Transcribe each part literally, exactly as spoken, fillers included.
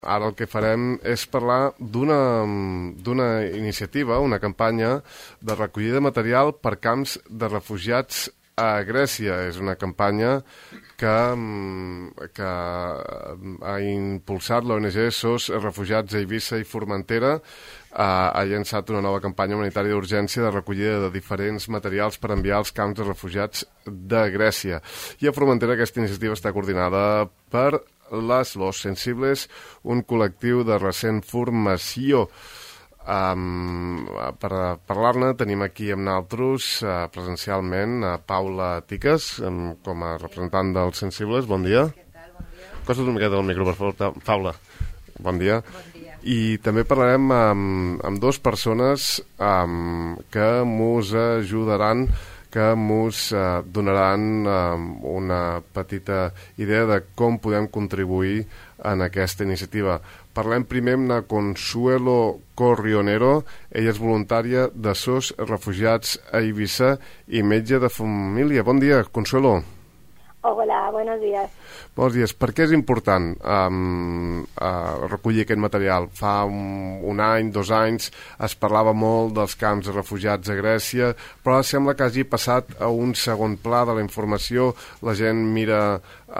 Ara el que farem és parlar d'una d'una iniciativa, una campanya de recollida de material per camps de refugiats a Grècia. És una campanya que, que ha impulsat l'O N G S O S Refugiats a Eivissa i Formentera. Ha, ha llançat una nova campanya humanitària d'urgència de recollida de diferents materials per enviar als camps de refugiats de Grècia. I a Formentera aquesta iniciativa està coordinada per les Los Sensibles, un col·lectiu de recent formació. Um, per parlar-ne tenim aquí amb nosaltres uh, presencialment a Paula Tiques, um, com a representant dels Sensibles. Bon dia. Què tal? Bon dia. Costa't una miqueta del micro, per favor, Paula. Bon dia. Bon dia. I també parlarem amb, amb dues persones um, que mos ajudaran, que mos uh, donaran um, una petita idea de com podem contribuir en aquesta iniciativa. Parlem primer amb la Consuelo Corrionero. Ella és voluntària de S O S Refugiats a Eivissa i metge de família. Bon dia, Consuelo. Hola, buenos días. Bons dies. Per què és important um, uh, recollir aquest material? Fa un, un any, dos anys, es parlava molt dels camps de refugiats a Grècia, però sembla que hagi passat a un segon pla de la informació. La gent mira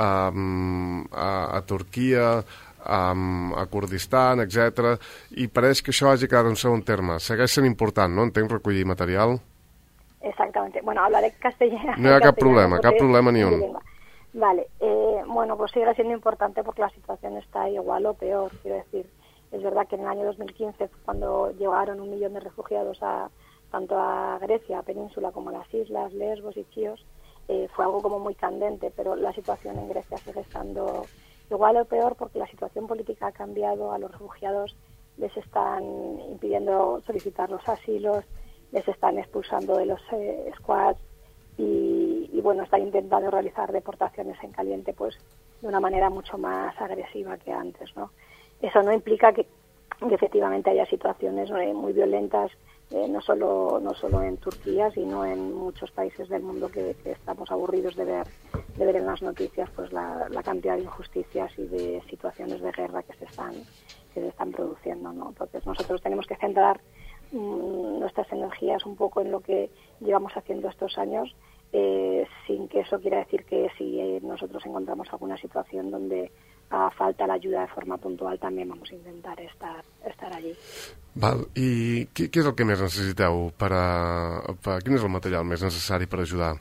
um, a, a Turquia, um, a Kurdistan, etcètera, i pareix que això hagi quedat en segon terme. Segueix sent important, no? Entenc, recollir material? Exactamente. Bueno, hablaré castellano. No hi ha cap problema, cap problema ni un. Vale, eh, bueno, pues sigue siendo importante porque la situación está igual o peor, quiero decir. Es verdad que en el año dos mil quince, cuando llegaron un millón de refugiados a tanto a Grecia, a Península, como a las islas, Lesbos y Chios, eh, fue algo como muy candente, pero la situación en Grecia sigue estando igual o peor porque la situación política ha cambiado. A los refugiados les están impidiendo solicitar los asilos, les están expulsando de los eh, squads y, y bueno, están intentando realizar deportaciones en caliente pues de una manera mucho más agresiva que antes, ¿no? Eso no implica que, que efectivamente haya situaciones eh, muy violentas, eh, no solo no solo en Turquía, sino en muchos países del mundo que, que estamos aburridos de ver de ver en las noticias pues la, la cantidad de injusticias y de situaciones de guerra que se están que se están produciendo, ¿no? Entonces nosotros tenemos que centrar nuestras energías un poco en lo que llevamos haciendo estos años, eh, sin que eso quiera decir que si eh, nosotros encontramos alguna situación donde haga falta la ayuda de forma puntual, también vamos a intentar estar, estar allí. Val. I què, què és el que més necessiteu? Per a, per, quin és el material més necessari per ajudar?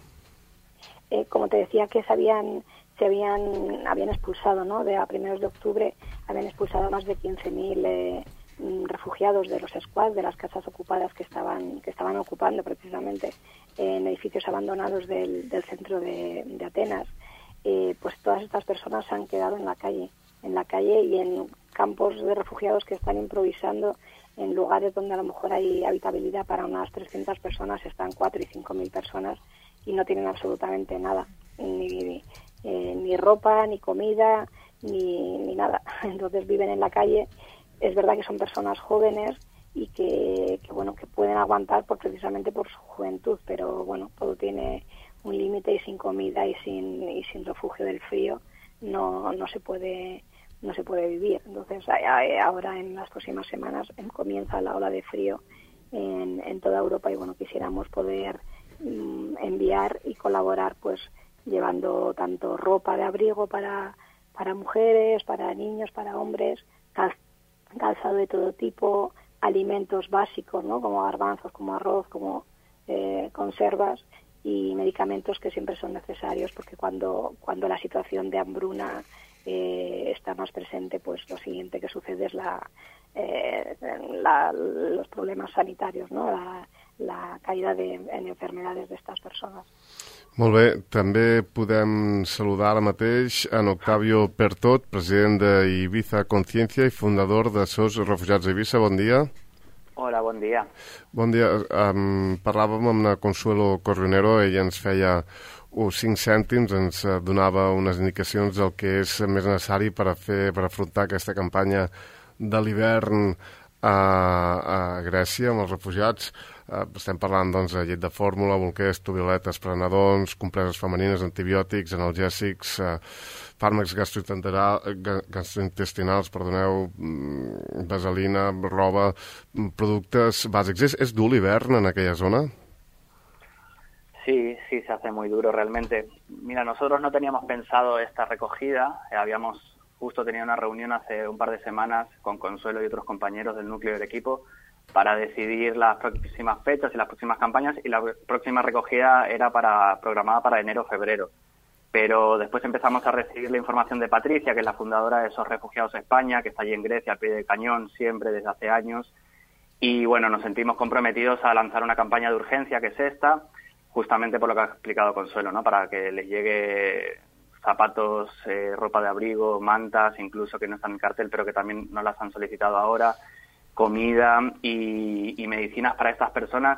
Eh, como te decía, que se habían se habían habían expulsado, ¿no? De a primeros de octubre habían expulsado más de quince mil eh, refugiados de los squads, de las casas ocupadas que estaban que estaban ocupando precisamente en edificios abandonados del, del centro de, de Atenas. Eh, pues todas estas personas se han quedado en la calle, en la calle y en campos de refugiados que están improvisando en lugares donde a lo mejor hay habitabilidad para unas trescientas personas, están cuatro y cinco mil personas y no tienen absolutamente nada, ni, eh, ni ropa, ni comida, ni, ni nada. Entonces viven en la calle. Es verdad que son personas jóvenes y que, que bueno que pueden aguantar por, precisamente por su juventud, pero bueno, todo tiene un límite y sin comida y sin y sin refugio del frío no no se puede no se puede vivir. Entonces ahora en las próximas semanas comienza la ola de frío en, en toda Europa y bueno, quisiéramos poder mm, enviar y colaborar pues llevando tanto ropa de abrigo para para mujeres, para niños, para hombres, calzado de todo tipo, alimentos básicos, ¿no? Como garbanzos, como arroz, como eh, conservas y medicamentos que siempre son necesarios porque cuando cuando la situación de hambruna eh, está más presente, pues lo siguiente que sucede es la, eh, la los problemas sanitarios, ¿no? La, la caída de, en enfermedades de estas personas. Molt bé, també podem saludar ara mateix en Octavio Pertot, president d'Ibiza Conciencia i fundador de S O S Refugiats a Eivissa. Bon dia. Hola, bon dia. Bon dia. Um, parlàvem amb la Consuelo Corrionero, ella ens feia uns cinc cèntims, ens donava unes indicacions del que és més necessari per a fer per afrontar aquesta campanya de l'hivern a, a Grècia amb els refugiats. eh, estem parlant doncs, de llet de fórmula, bolquers, toviletes per a nadons, compreses femenines, antibiòtics, analgèsics, eh, fàrmacs gastrointestinals, perdoneu, vaselina, roba, productes bàsics. És, és dur l'hivern en aquella zona? Sí, sí, se hace muy duro realmente. Mira, nosotros no teníamos pensado esta recogida, eh, habíamos justo tenido una reunión hace un par de semanas con Consuelo y otros compañeros del núcleo del equipo para decidir las próximas fechas y las próximas campañas, y la próxima recogida era para programada para enero o febrero. Pero después empezamos a recibir la información de Patricia, que es la fundadora de SOS Refugiados España, que está allí en Grecia, al pie del cañón, siempre desde hace años. Y bueno, nos sentimos comprometidos a lanzar una campaña de urgencia, que es esta, justamente por lo que ha explicado Consuelo, ¿no? Para que les llegue zapatos, eh, ropa de abrigo, mantas, incluso que no están en cartel, pero que también nos las han solicitado ahora, comida y, y medicinas para estas personas,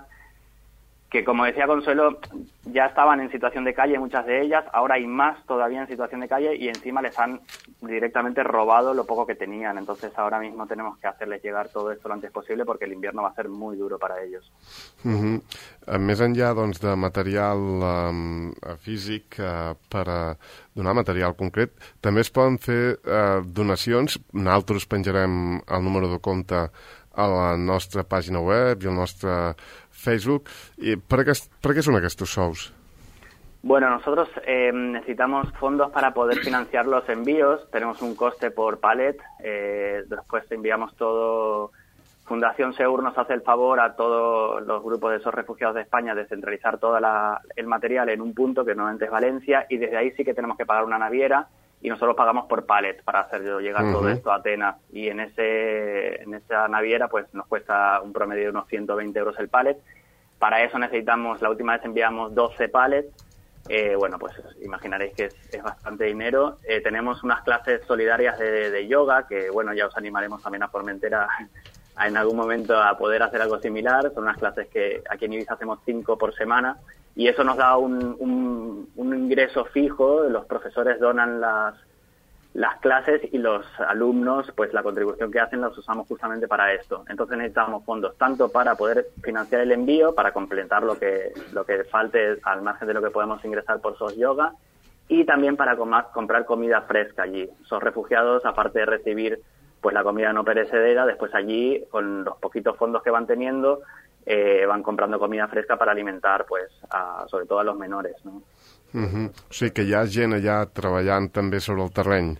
que, como decía Consuelo, ya estaban en situación de calle muchas de ellas, ahora hay más todavía en situación de calle y encima les han directamente robado lo poco que tenían. Entonces ahora mismo tenemos que hacerles llegar todo esto lo antes posible porque el invierno va a ser muy duro para ellos. Uh-huh. Més enllà doncs, de material um, físic uh, per a donar material concret, també es poden fer uh, donacions. Nosaltres penjarem el número de compte a la nostra pàgina web i al nostre Facebook. I per, aquest, per què són aquests sous? Bueno, nosotros eh, necesitamos fondos para poder financiar los envíos. Tenemos un coste por pallet. Eh, después enviamos todo. Fundación Seur nos hace el favor a todos los grupos de esos refugiados de España de centralizar todo la, el material en un punto, que normalmente es Valencia, y desde ahí sí que tenemos que pagar una naviera y nosotros pagamos por pallet para hacer llegar uh-huh. todo esto a Atenas. Y en ese en esa naviera pues nos cuesta un promedio de unos ciento veinte euros el pallet. Para eso necesitamos, la última vez enviamos doce pallets. Eh, bueno, pues imaginaréis que es, es bastante dinero. Eh, tenemos unas clases solidarias de, de yoga, que bueno, ya os animaremos también a Formentera a, en algún momento a poder hacer algo similar. Son unas clases que aquí en Ibiza hacemos cinco por semana y eso nos da un, un, un ingreso fijo. Los profesores donan las, las clases y los alumnos, pues la contribución que hacen las usamos justamente para esto. Entonces necesitamos fondos tanto para poder financiar el envío, para completar lo que lo que falte al margen de lo que podemos ingresar por SOS Yoga, y también para com- comprar comida fresca allí. SOS Refugiados, aparte de recibir pues la comida no perecedera, después allí, con los poquitos fondos que van teniendo, eh, van comprando comida fresca para alimentar, pues, a, sobre todo a los menores, ¿no? Uh-huh. O sigui que hi ha gent allà treballant també sobre el terreny.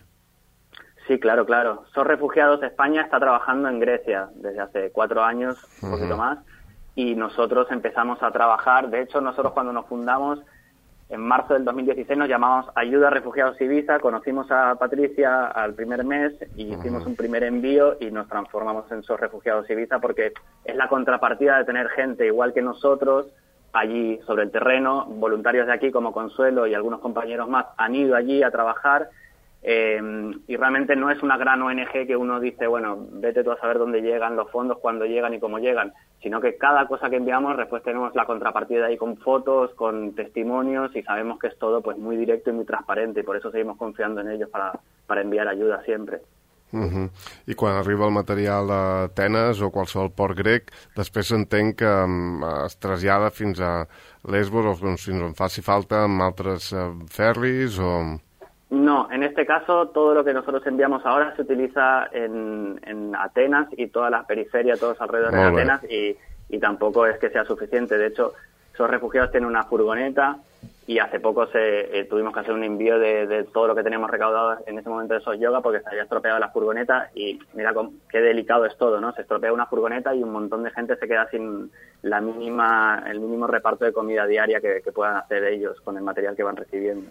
Sí, claro, claro. SOS Refugiados España está trabajando en Grecia desde hace cuatro años, un uh-huh. poquito más, y nosotros empezamos a trabajar. De hecho, nosotros cuando nos fundamos, en marzo del dos mil dieciséis, nos llamamos Ayuda a Refugiados Ibiza, conocimos a Patricia al primer mes y hicimos uh-huh. un primer envío y nos transformamos en SOS Refugiados Ibiza, porque es la contrapartida de tener gente igual que nosotros allí sobre el terreno. Voluntarios de aquí como Consuelo y algunos compañeros más han ido allí a trabajar. Eh, y realmente no es una gran O N G que uno dice, bueno, vete tú a saber dónde llegan los fondos, cuándo llegan y cómo llegan, sino que cada cosa que enviamos después tenemos la contrapartida ahí con fotos, con testimonios, y sabemos que es todo pues muy directo y muy transparente, y por eso seguimos confiando en ellos para, para enviar ayuda siempre. Uh-huh. I quan arriba el material a Atenes o qualsevol port grec, després entenc que um, es trasllada fins a Lesbos o fins on faci falta amb altres uh, ferris o... No, en este caso todo lo que nosotros enviamos ahora se utiliza en, en Atenas y todas las periferias, todos los alrededores de Atenas, y, y tampoco es que sea suficiente. De hecho, esos refugiados tienen una furgoneta y hace poco se, eh, tuvimos que hacer un envío de, de todo lo que teníamos recaudado en ese momento de SOS Yoga porque se había estropeado la furgoneta y mira cómo, qué delicado es todo, ¿no? Se estropea una furgoneta y un montón de gente se queda sin la mínima, el mínimo reparto de comida diaria que, que puedan hacer ellos con el material que van recibiendo.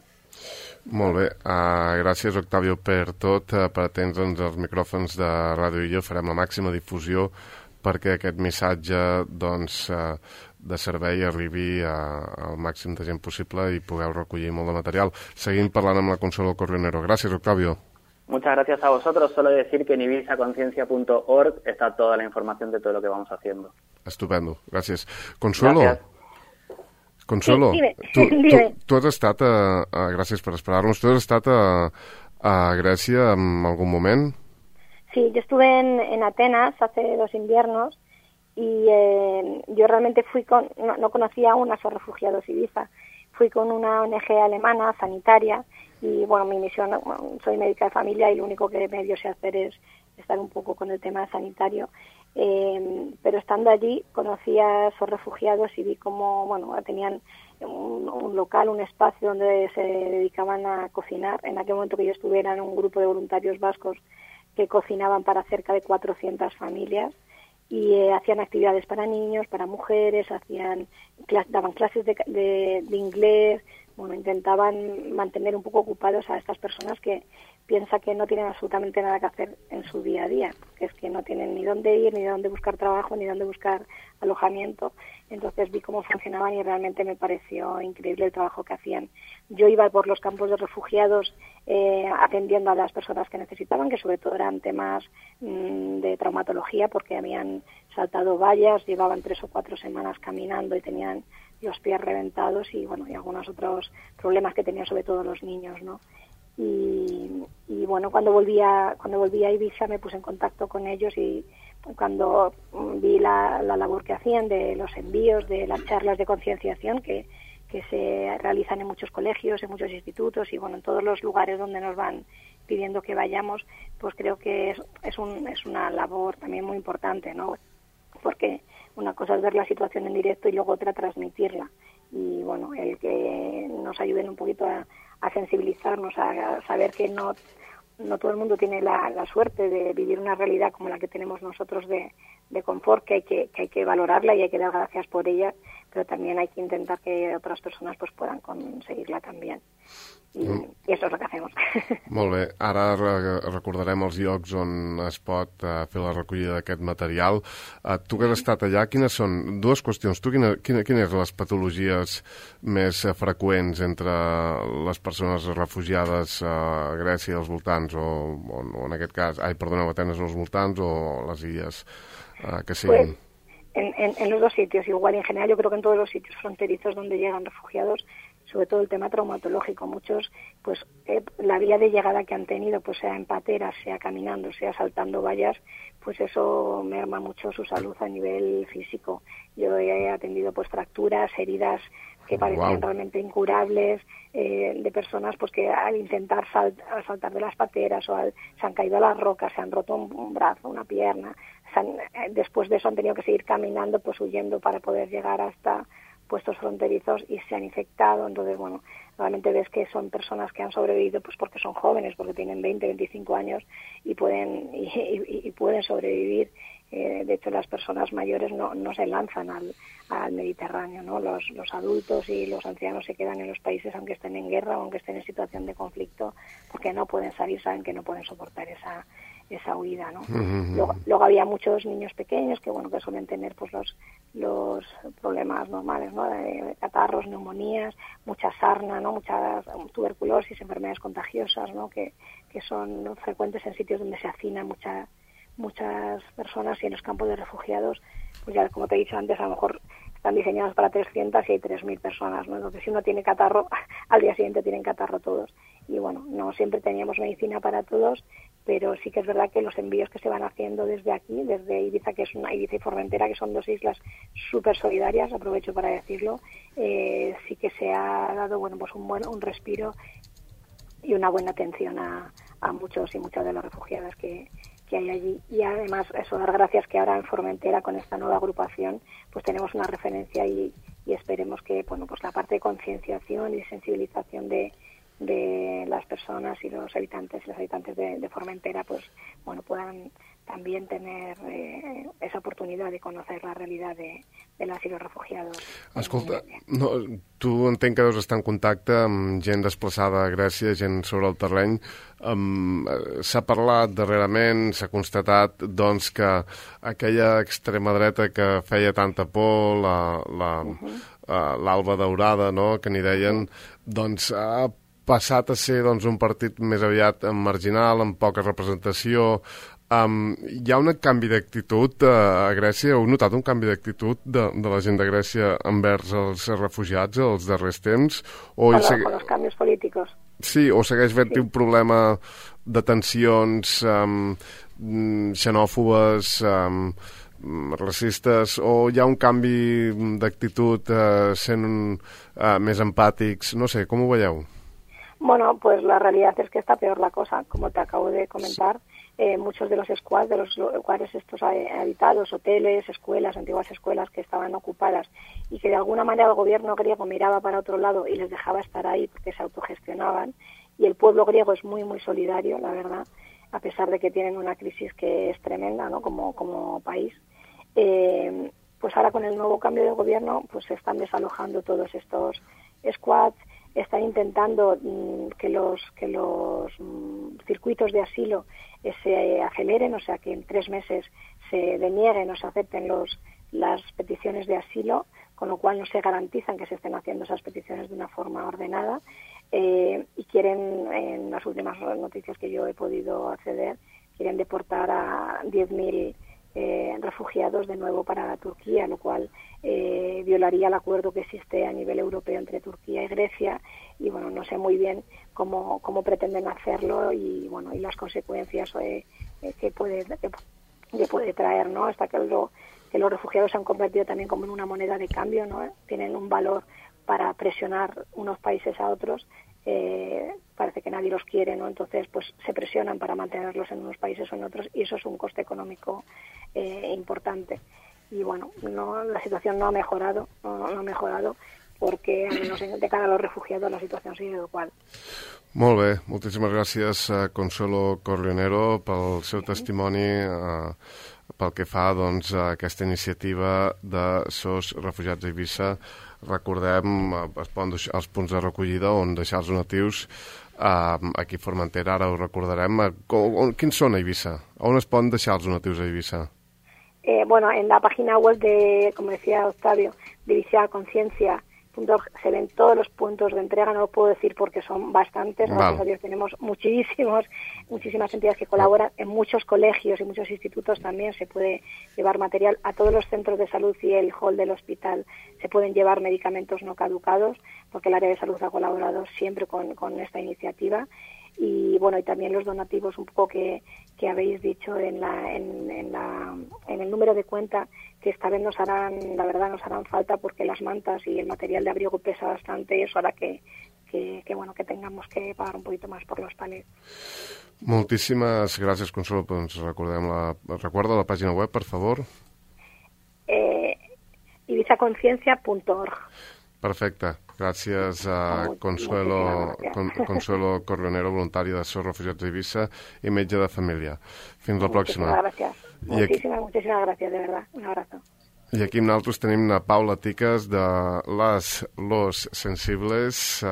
Molt bé, uh, gràcies Octavio per tot, uh, per atendre'ns els micròfons de Ràdio Illo. Farem la màxima difusió perquè aquest missatge doncs, uh, de servei arribi a, al màxim de gent possible i pugueu recollir molt de material. Seguim parlant amb la Consuelo Corrionero. Gràcies, Octavio. Muchas gracias a vosotros. Solo decir que en ibiza conciencia punto org está toda la información de todo lo que vamos haciendo. Estupendo, gràcies. Consuelo. Gracias. Consuelo, sí, dime, tu, dime. Tu, tu has estat, a, a, gràcies per esperar-nos, tu has estat a, a Grècia en algun moment? Sí, yo estuve en, en Atenas hace dos inviernos y eh, yo realmente fui con, no, no conocía aún a esos refugiados Ibiza, fui con una O N G alemana, sanitaria, y bueno, mi misión, bueno, soy médica de familia y lo único que me dio sé hacer es estar un poco con el tema sanitario, eh, pero estando allí conocí a esos refugiados y vi cómo, bueno, tenían un, un local, un espacio donde se dedicaban a cocinar. En aquel momento que yo estuve eran un grupo de voluntarios vascos que cocinaban para cerca de cuatrocientas familias y eh, hacían actividades para niños, para mujeres, hacían clas- daban clases de, de, de inglés, bueno, intentaban mantener un poco ocupados a estas personas que piensa que no tienen absolutamente nada que hacer en su día a día, que es que no tienen ni dónde ir, ni dónde buscar trabajo, ni dónde buscar alojamiento. Entonces vi cómo funcionaban y realmente me pareció increíble el trabajo que hacían. Yo iba por los campos de refugiados eh, atendiendo a las personas que necesitaban, que sobre todo eran temas mmm, de traumatología, porque habían saltado vallas, llevaban tres o cuatro semanas caminando y tenían los pies reventados y bueno y algunos otros problemas que tenían sobre todo los niños, ¿no? Y, y bueno, cuando volví a, cuando volví a Ibiza me puse en contacto con ellos y cuando vi la, la labor que hacían de los envíos, de las charlas de concienciación que, que se realizan en muchos colegios, en muchos institutos y bueno, en todos los lugares donde nos van pidiendo que vayamos, pues creo que es, es, un, es una labor también muy importante, ¿no? Porque una cosa es ver la situación en directo y luego otra transmitirla. Y bueno, el que nos ayuden un poquito a, a sensibilizarnos, a, a saber que no, no todo el mundo tiene la, la suerte de vivir una realidad como la que tenemos nosotros de, de confort, que hay que, que hay que valorarla y hay que dar gracias por ella, pero también hay que intentar que otras personas pues puedan conseguirla también. I, mm. i això és el que fem. Molt bé. Ara re recordarem els llocs on es pot uh, fer la recollida d'aquest material. Uh, tu que has estat allà, quines són? Dues qüestions. Tu, quina, quina, quines són les patologies més uh, freqüents entre les persones refugiades uh, a Grècia i als voltants, o, o, o en aquest cas, ai, perdoneu, Atenes o als voltants, o les illes uh, que siguin? Pues, en, en, en los dos sitios, igual en general, yo creo que en todos los sitios fronterizos donde llegan refugiados, sobre todo el tema traumatológico, muchos, pues eh, la vía de llegada que han tenido, pues sea en pateras, sea caminando, sea saltando vallas, pues eso merma mucho su salud a nivel físico. Yo he atendido pues fracturas, heridas que parecían wow. realmente incurables, eh, de personas pues que al intentar sal, al saltar de las pateras o al, se han caído a las rocas, se han roto un, un brazo, una pierna, se han, eh, después de eso han tenido que seguir caminando, pues huyendo para poder llegar hasta puestos fronterizos y se han infectado. Entonces, bueno, realmente ves que son personas que han sobrevivido pues porque son jóvenes, porque tienen veinte, veinticinco años y pueden y, y, y pueden sobrevivir. Eh, de hecho, las personas mayores no, no se lanzan al, al Mediterráneo, ¿no? Los, los adultos y los ancianos se quedan en los países aunque estén en guerra o aunque estén en situación de conflicto, porque no pueden salir, saben que no pueden soportar esa esa huida, ¿no? Uh-huh. Luego, luego había muchos niños pequeños que, bueno, que suelen tener pues los los problemas normales, ¿no? De catarros, neumonías, mucha sarna, ¿no? Mucha tuberculosis, enfermedades contagiosas, ¿no? Que, que son frecuentes en sitios donde se hacinan mucha, muchas personas y en los campos de refugiados, pues ya como te he dicho antes, a lo mejor están diseñados para trescientas y hay tres mil personas, ¿no? Entonces si uno tiene catarro, al día siguiente tienen catarro todos. Y bueno, no siempre teníamos medicina para todos, pero sí que es verdad que los envíos que se van haciendo desde aquí, desde Ibiza, que es una Ibiza y Formentera, que son dos islas súper solidarias, aprovecho para decirlo, eh, sí que se ha dado bueno pues un buen un respiro y una buena atención a, a muchos y muchas de las refugiadas que, que hay allí. Y además, eso, dar gracias que ahora en Formentera, con esta nueva agrupación, pues tenemos una referencia y, y esperemos que bueno pues la parte de concienciación y sensibilización de de las personas y los habitantes y los habitantes de, de Formentera pues bueno puedan también tener eh, esa oportunidad de conocer la realidad de, de las y los refugiados. Escolta, no, tu entenc que deus estar en contacte amb gent desplaçada a Grècia, gent sobre el terreny. Um, s'ha parlat darrerament, s'ha constatat doncs que aquella extrema dreta que feia tanta por, la, la, uh-huh. uh, l'Alba Daurada, no?, que n'hi deien, doncs ha passat a ser doncs, un partit més aviat marginal, amb poca representació. Um, hi ha un canvi d'actitud uh, a Grècia? Heu notat un canvi d'actitud de, de la gent de Grècia envers els refugiats els darrers temps? O con, segue... con los cambios políticos. Sí, o segueix havent-hi sí. un problema de tensions um, xenòfobes, um, racistes, o hi ha un canvi d'actitud eh, sent eh, més empàtics? No sé, com ho veieu? Bueno, pues la realidad es que está peor la cosa, como te acabo de comentar. Eh, muchos de los squads, de los lugares estos habitados, hoteles, escuelas, antiguas escuelas que estaban ocupadas y que de alguna manera el gobierno griego miraba para otro lado y les dejaba estar ahí porque se autogestionaban, y el pueblo griego es muy, muy solidario, la verdad, a pesar de que tienen una crisis que es tremenda, ¿no?, como, como país. Eh, pues ahora con el nuevo cambio de gobierno pues se están desalojando todos estos squads, están intentando mmm, que los que los mmm, circuitos de asilo eh, se aceleren, o sea que en tres meses se denieguen o se acepten los las peticiones de asilo, con lo cual no se garantizan que se estén haciendo esas peticiones de una forma ordenada, eh, y quieren, en las últimas noticias que yo he podido acceder, quieren deportar a diez mil Eh, refugiados de nuevo para Turquía, lo cual eh, violaría el acuerdo que existe a nivel europeo entre Turquía y Grecia, y bueno, no sé muy bien cómo, cómo pretenden hacerlo y bueno y las consecuencias eh, eh, que puede que, que puede traer, ¿no? Hasta que lo que los refugiados se han convertido también como en una moneda de cambio, ¿no? Tienen un valor para presionar unos países a otros. Eh, parece que nadie los quiere, ¿no? Entonces pues se presionan para mantenerlos en unos países o en otros, y eso es un coste económico eh, importante. Y bueno, no, la situación no ha mejorado, no, no ha mejorado porque al menos de cara a los refugiados la situación sigue igual. Molt bé, moltíssimes gràcies a Consuelo Corleonero pel seu testimoni, eh, pel que fa doncs, a aquesta iniciativa de S O S Refugiats a Eivissa. Recordem es poden deixar els punts de recollida on deixar els donatius eh, aquí a Formentera, ara ho recordarem. On, quins són a Eivissa? On es poden deixar els donatius a Eivissa? Eh, bueno, en la página web de, como decía Octavio, de Eivissa Conciencia punto org se ven todos los puntos de entrega, no lo puedo decir porque son bastantes, gracias a Dios tenemos muchísimos, muchísimas entidades que colaboran, en muchos colegios y muchos institutos también se puede llevar material, a todos los centros de salud y el hall del hospital se pueden llevar medicamentos no caducados, porque el área de salud ha colaborado siempre con, con esta iniciativa. Y bueno, y también los donativos un poco que, que habéis dicho en la, en, en la en el número de cuenta, que esta vez nos harán, la verdad nos harán falta porque las mantas y el material de abrigo pesa bastante, y eso hará que, que, que bueno que tengamos que pagar un poquito más por los palets. Moltíssimes gràcies, Consuelo. Doncs recordem la, recorda la pàgina web, per favor. Eh, Eivissa Conciencia punto org. Perfecte. Gràcies a Consuelo, Con, Consuelo Corleonero, voluntària de S O S Refugiats a Eivissa i metge de família. Fins la pròxima. Gràcies. Moltíssimes, moltíssimes gràcies, de verdad. Un abrazo. I aquí amb nosaltres tenim a Paula Tiques de les Los Sensibles,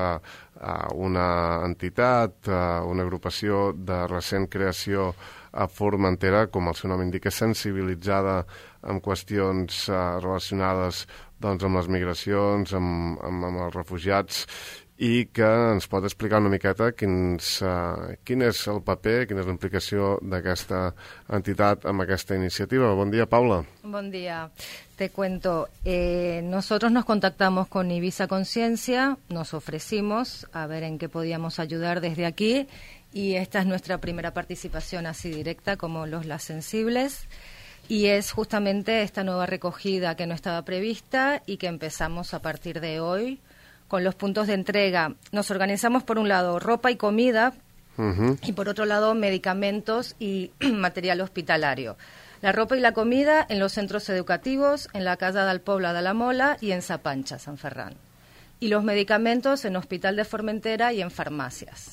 una entitat, una agrupació de recent creació a Formentera, com el seu nom indica, sensibilitzada amb qüestions relacionades doncs, amb les migracions, amb, amb, amb els refugiats, i que ens pot explicar una miqueta quins, uh, quin és el paper, quina és la implicació d'aquesta entitat amb aquesta iniciativa. Bon dia, Paula. Bon dia. Te cuento, eh, nosotros nos contactamos con Eivissa Conciencia, nos ofrecimos a ver en qué podíamos ayudar desde aquí, y esta es nuestra primera participación así directa como los Las Sensibles. Y es justamente esta nueva recogida que no estaba prevista y que empezamos a partir de hoy con los puntos de entrega. Nos organizamos por un lado ropa y comida, uh-huh, y por otro lado medicamentos y material hospitalario. La ropa y la comida en los centros educativos, en la Casa del Pobla de la Mola y en Sapancha, San Ferran. Y los medicamentos en Hospital de Formentera y en farmacias.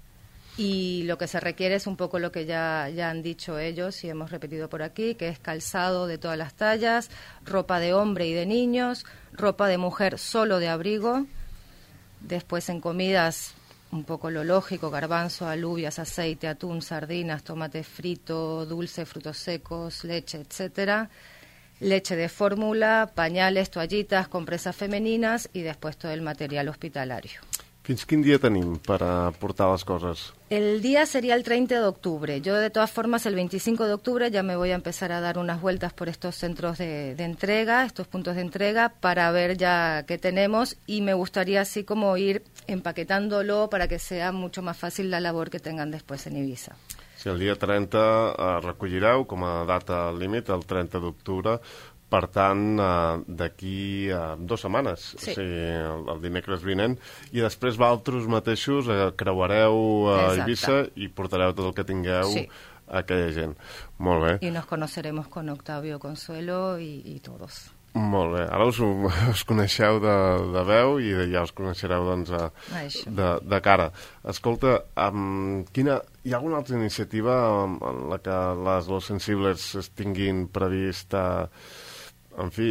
Y lo que se requiere es un poco lo que ya, ya han dicho ellos y hemos repetido por aquí, que es calzado de todas las tallas, ropa de hombre y de niños, ropa de mujer solo de abrigo. Después en comidas, un poco lo lógico, garbanzo, alubias, aceite, atún, sardinas, tomate frito, dulce, frutos secos, leche, etcétera. Leche de fórmula, pañales, toallitas, compresas femeninas y después todo el material hospitalario. Fins quin dia tenim per aportar les coses? El día sería el treinta de octubre. Yo, de todas formas, el veinticinco de octubre ya me voy a empezar a dar unas vueltas por estos centros de, de entrega, estos puntos de entrega, para ver ya qué tenemos, y me gustaría así como ir empaquetándolo para que sea mucho más fácil la labor que tengan después en Eivissa. Sí, el dia trenta eh, recollireu com a data límit, el trenta d'octubre, per tant, eh, d'aquí a dues setmanes, sí. O sigui, el, el dimecres vinent, i després vosaltres mateixos eh, creuareu a eh, Eivissa i portareu tot el que tingueu sí. a aquella gent. Molt bé. I nos conoceremos con Octavio Consuelo i, i todos. Molt bé. Ara us, us coneixeu de, de veu i ja us coneixereu doncs, a, de, de cara. Escolta, um, quina, hi ha alguna altra iniciativa en la que les Los Sensibles es tinguin previst uh, en fi,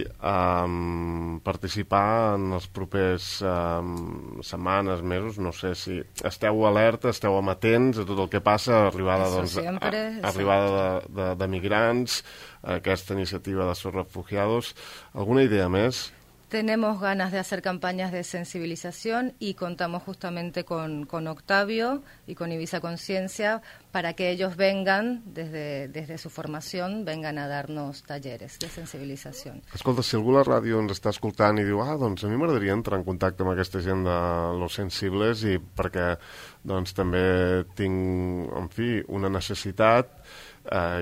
um, participar en els propers um, setmanes, mesos? No sé si esteu alerta, esteu amatents a tot el que passa, arribada, doncs, sempre, a, arribada de, de, de migrants, aquesta iniciativa de Sos Refugiados. ¿Alguna idea més? Tenemos ganas de hacer campañas de sensibilización y contamos justamente con, con Octavio y con Eivissa Conciencia para que ellos vengan, desde, desde su formación, vengan a darnos talleres de sensibilització. Escolta, si algú a la ràdio ens està escoltant i diu ah, doncs a mi m'agradaria entrar en contacte amb aquesta gent de Los Sensibles i perquè doncs també tinc, en fi, una necessitat eh,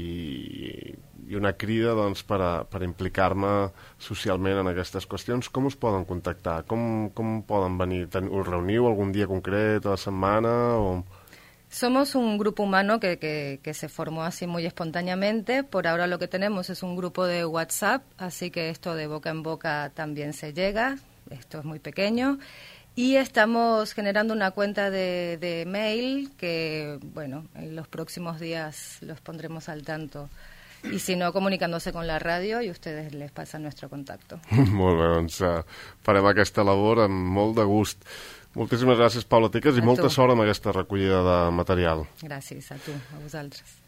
i, i una crida doncs, per, a, per implicar-me socialment en aquestes qüestions, com us poden contactar? Com, com poden venir? Us reuniu algun dia concret a la setmana? O... Somos un grupo humano que, que, que se formó así muy espontáneamente. Por ahora lo que tenemos es un grupo de WhatsApp, así que esto de boca en boca también se llega. Esto es muy pequeño. Y estamos generando una cuenta de, de mail que, bueno, en los próximos días los pondremos al tanto. Y si no, comunicándose con la ràdio i ustedes les passen nuestro contacto. Molt bé, doncs uh, farem aquesta labor amb molt de gust. Moltíssimes gràcies, Paula Tiques, i molta sort amb aquesta recollida de material. Gràcies a tu, a vosaltres.